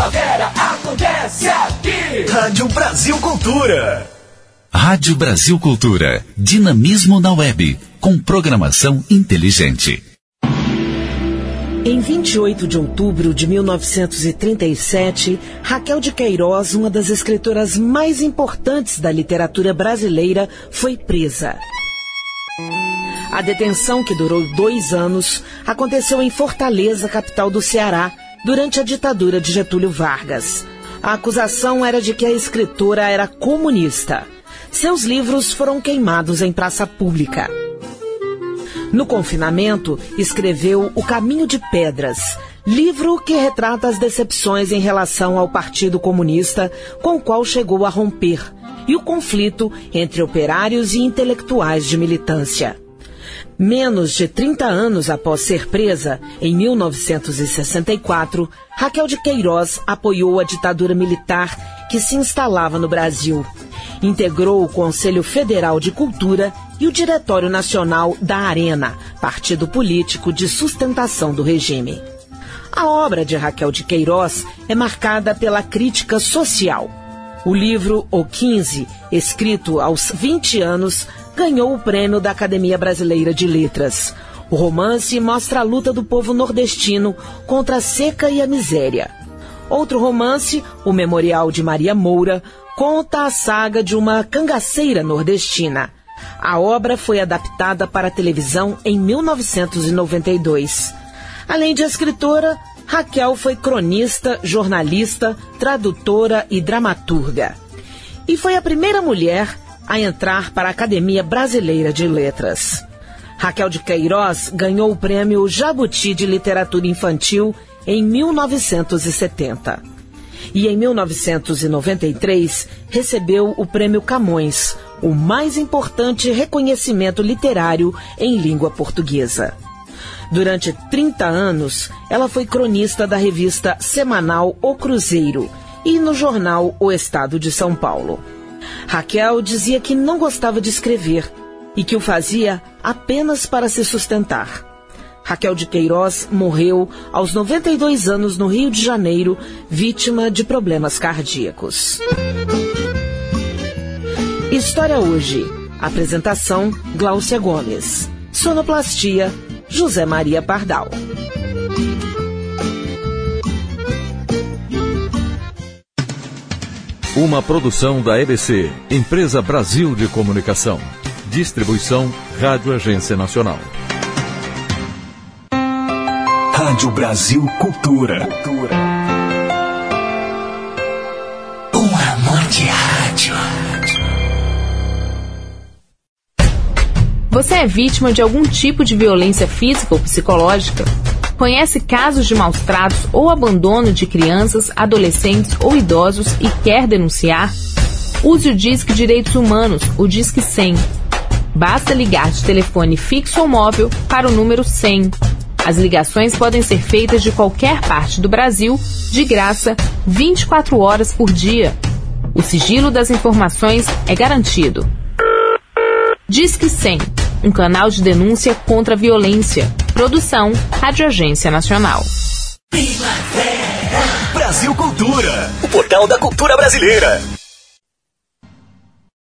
primavera acontece aqui. Rádio Brasil Cultura. Rádio Brasil Cultura. Dinamismo na web. Com programação inteligente. Em 28 de outubro de 1937, Raquel de Queiroz, uma das escritoras mais importantes da literatura brasileira, foi presa. A detenção, que durou 2 anos, aconteceu em Fortaleza, capital do Ceará, durante a ditadura de Getúlio Vargas. A acusação era de que a escritora era comunista. Seus livros foram queimados em praça pública. No confinamento, escreveu O Caminho de Pedras, livro que retrata as decepções em relação ao Partido Comunista, com o qual chegou a romper, e o conflito entre operários e intelectuais de militância. Menos de 30 anos após ser presa, em 1964, Raquel de Queiroz apoiou a ditadura militar que se instalava no Brasil. Integrou o Conselho Federal de Cultura e o Diretório Nacional da Arena, partido político de sustentação do regime. A obra de Raquel de Queiroz é marcada pela crítica social. O livro O 15, escrito aos 20 anos, ganhou o prêmio da Academia Brasileira de Letras. O romance mostra a luta do povo nordestino contra a seca e a miséria. Outro romance, O Memorial de Maria Moura, conta a saga de uma cangaceira nordestina. A obra foi adaptada para a televisão em 1992. Além de escritora, Raquel foi cronista, jornalista, tradutora e dramaturga. E foi a primeira mulher a entrar para a Academia Brasileira de Letras. Raquel de Queiroz ganhou o prêmio Jabuti de Literatura Infantil em 1970. E em 1993 recebeu o Prêmio Camões, o mais importante reconhecimento literário em língua portuguesa. Durante 30 anos, ela foi cronista da revista semanal O Cruzeiro e no jornal O Estado de São Paulo. Raquel dizia que não gostava de escrever e que o fazia apenas para se sustentar. Raquel de Queiroz morreu aos 92 anos no Rio de Janeiro, vítima de problemas cardíacos. História Hoje. Apresentação: Gláucia Gomes. Sonoplastia: José Maria Pardal. Uma produção da EBC, Empresa Brasil de Comunicação. Distribuição Rádio Agência Nacional. Rádio Brasil Cultura. Um amor de rádio. Você é vítima de algum tipo de violência física ou psicológica? Conhece casos de maus-tratos ou abandono de crianças, adolescentes ou idosos e quer denunciar? Use o Disque Direitos Humanos, o Disque 100. Basta ligar de telefone fixo ou móvel para o número 100. As ligações podem ser feitas de qualquer parte do Brasil, de graça, 24 horas por dia. O sigilo das informações é garantido. Disque 100, um canal de denúncia contra a violência. Produção Rádio Agência Nacional. Brasil Cultura, o portal da cultura brasileira.